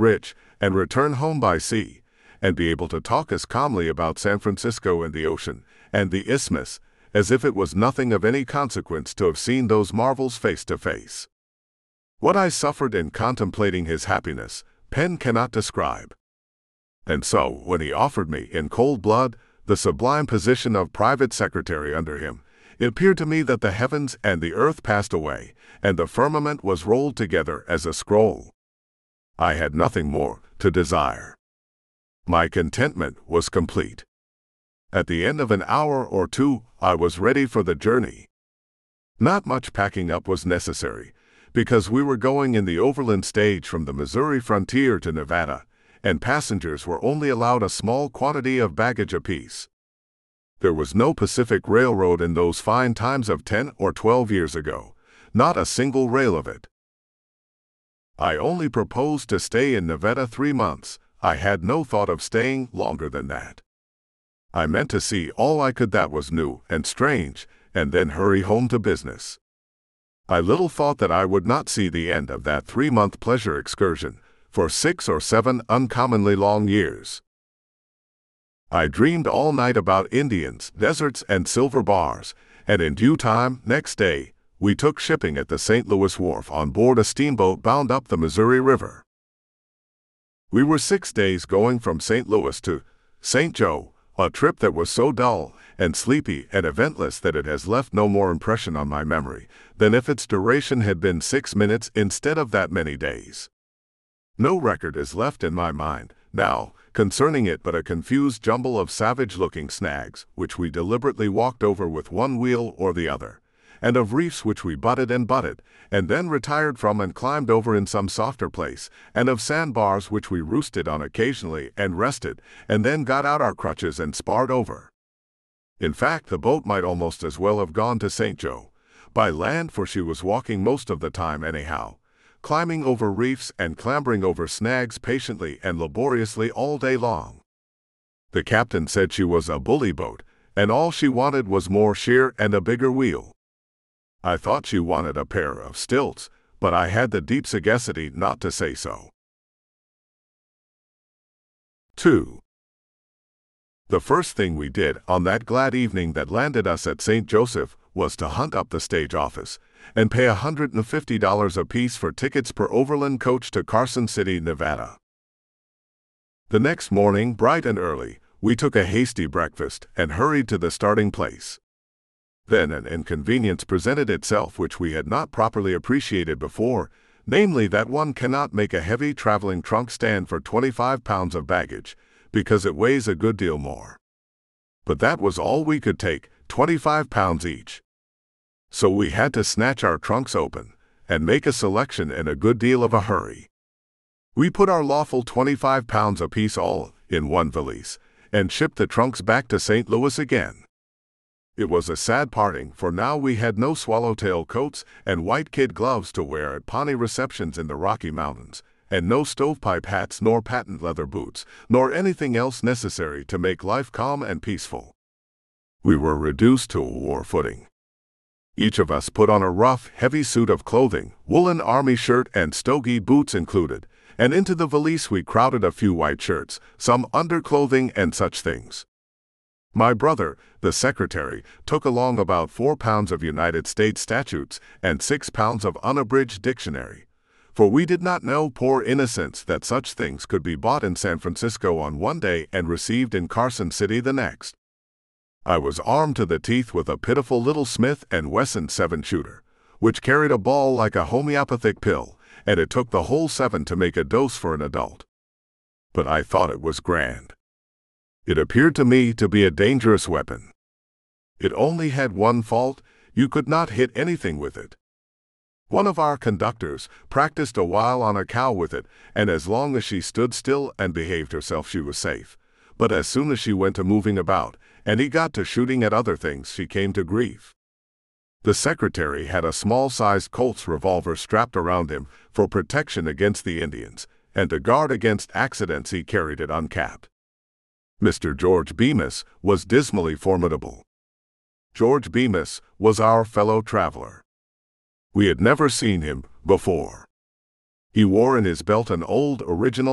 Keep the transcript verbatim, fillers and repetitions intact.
rich, and return home by sea, and be able to talk as calmly about San Francisco and the ocean, and the isthmus, as if it was nothing of any consequence to have seen those marvels face to face. What I suffered in contemplating his happiness, pen cannot describe. And so, when he offered me, in cold blood, the sublime position of private secretary under him, it appeared to me that the heavens and the earth passed away, and the firmament was rolled together as a scroll. I had nothing more to desire. My contentment was complete. At the end of an hour or two, I was ready for the journey. Not much packing up was necessary, because we were going in the overland stage from the Missouri frontier to Nevada, and passengers were only allowed a small quantity of baggage apiece. There was no Pacific Railroad in those fine times of ten or twelve years ago, not a single rail of it. I only proposed to stay in Nevada three months. I had no thought of staying longer than that. I meant to see all I could that was new and strange, and then hurry home to business. I little thought that I would not see the end of that three-month pleasure excursion for six or seven uncommonly long years. I dreamed all night about Indians, deserts, and silver bars, and in due time, next day, we took shipping at the Saint Louis wharf on board a steamboat bound up the Missouri River. We were six days going from Saint Louis to Saint Joe, a trip that was so dull and sleepy and eventless that it has left no more impression on my memory than if its duration had been six minutes instead of that many days. No record is left in my mind now concerning it but a confused jumble of savage-looking snags, which we deliberately walked over with one wheel or the other, and of reefs which we butted and butted, and then retired from and climbed over in some softer place, and of sandbars which we roosted on occasionally and rested, and then got out our crutches and sparred over. In fact, the boat might almost as well have gone to Saint Joe by land, for she was walking most of the time anyhow, climbing over reefs and clambering over snags patiently and laboriously all day long. The captain said she was a bully boat, and all she wanted was more shear and a bigger wheel. I thought she wanted a pair of stilts, but I had the deep sagacity not to say so. two. The first thing we did on that glad evening that landed us at Saint Joseph was to hunt up the stage office and pay one hundred fifty dollars apiece for tickets per overland coach to Carson City, Nevada. The next morning, bright and early, we took a hasty breakfast and hurried to the starting place. Then an inconvenience presented itself which we had not properly appreciated before, namely that one cannot make a heavy traveling trunk stand for twenty-five pounds of baggage, because it weighs a good deal more. But that was all we could take, twenty-five pounds each. So we had to snatch our trunks open and make a selection in a good deal of a hurry. We put our lawful twenty-five pounds apiece all in one valise and shipped the trunks back to Saint Louis again. It was a sad parting, for now we had no swallowtail coats and white kid gloves to wear at Pawnee receptions in the Rocky Mountains, and no stovepipe hats nor patent leather boots, nor anything else necessary to make life calm and peaceful. We were reduced to a war footing. Each of us put on a rough, heavy suit of clothing, woolen army shirt and stogie boots included, and into the valise we crowded a few white shirts, some underclothing and such things. My brother, the secretary, took along about four pounds of United States statutes and six pounds of unabridged dictionary, for we did not know, poor innocents, that such things could be bought in San Francisco on one day and received in Carson City the next. I was armed to the teeth with a pitiful little Smith and Wesson seven-shooter, which carried a ball like a homeopathic pill, and it took the whole seven to make a dose for an adult. But I thought it was grand. It appeared to me to be a dangerous weapon. It only had one fault: you could not hit anything with it. One of our conductors practiced a while on a cow with it, and as long as she stood still and behaved herself she was safe. But as soon as she went to moving about, and he got to shooting at other things, she came to grief. The secretary had a small-sized Colt's revolver strapped around him for protection against the Indians, and to guard against accidents he carried it uncapped. Mister George Bemis was dismally formidable. George Bemis was our fellow traveler. We had never seen him before. He wore in his belt an old original